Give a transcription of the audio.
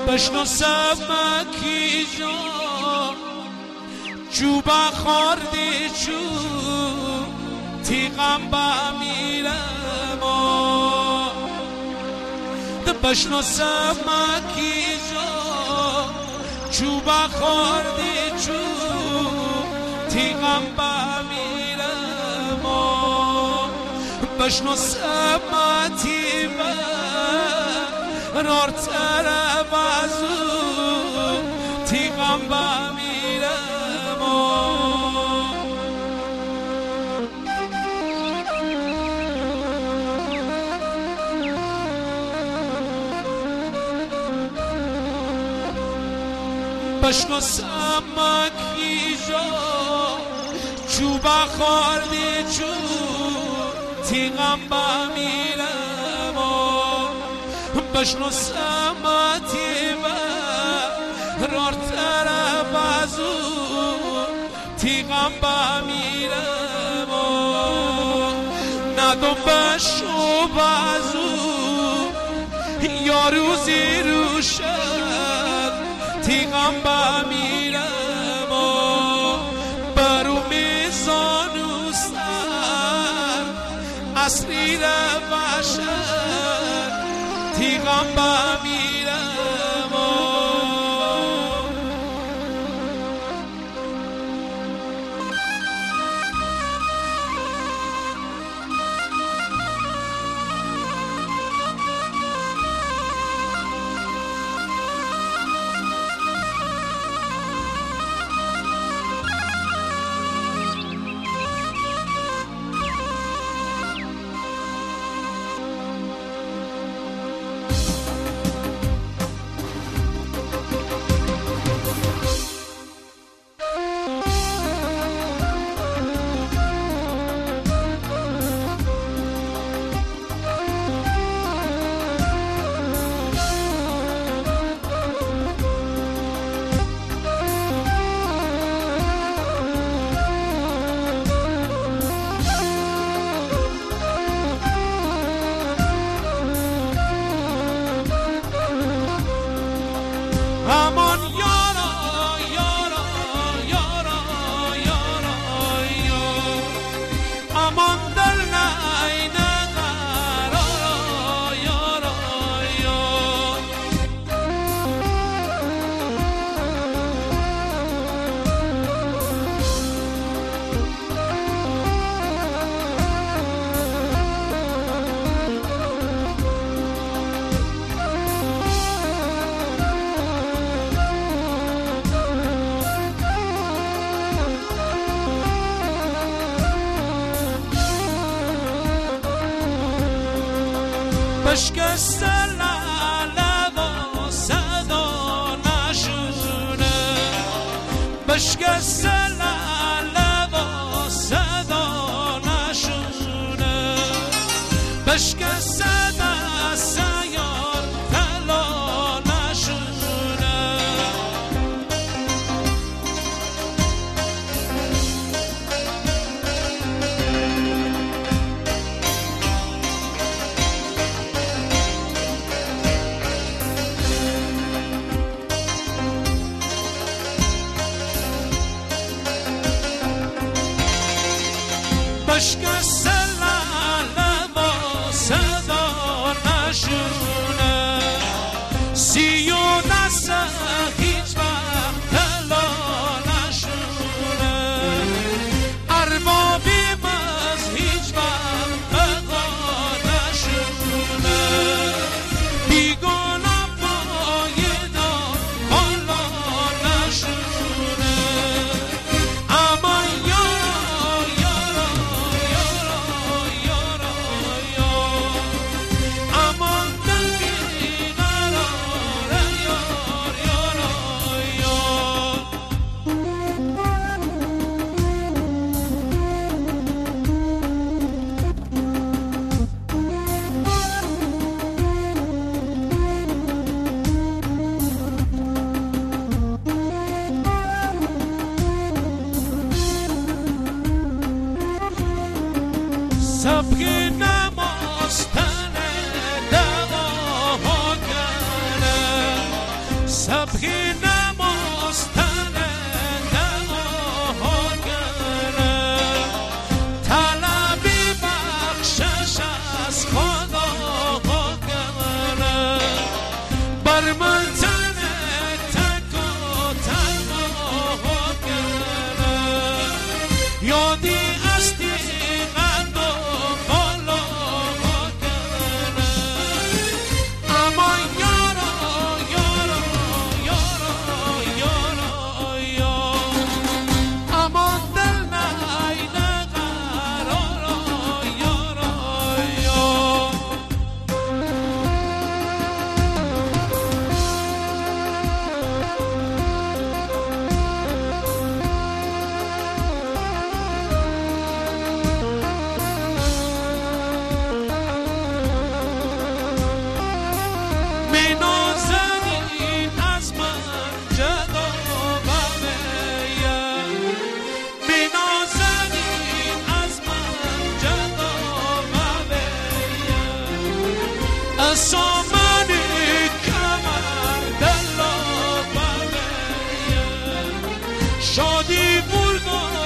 بشنو سمکی جان جو بخوردی جو تیغم بمیرم بشنو سمکی جان جو بخوردی جو تیغم بمیرم بشنو سمتی نارتر بازو تیغم بمیرم بشنو سمکی جا چو بخوردی چو تیغم بمیرم بشنو سمتی رارتر بازو تیغم بمیرم ندم بشو بازو یا روزی روشن تیغم بمیرم برو میزانو سر اصلی بشن تیغم بمیرم امان یارا یارا یارا یارا امان دل نای نقرارا یارا بشکست لعله و صدا نشونه بشکست لعله و صدا نشونه بشکست دست یار طلا نشونه بشکست لعله با صدا نشونه سی و دست هیچ وقت طلا نشونه اربابیم از هیچ وقت بقا نشونه بیگانه پایدا حالا نشونه اما سبکی نماستن دواها کنه یادی استی قد و بالا کنه اما یارا یارا یارا یارا یارا اما دل نیده قرارا یارا یارا سامانی کمر دلا بله شادی بولگاه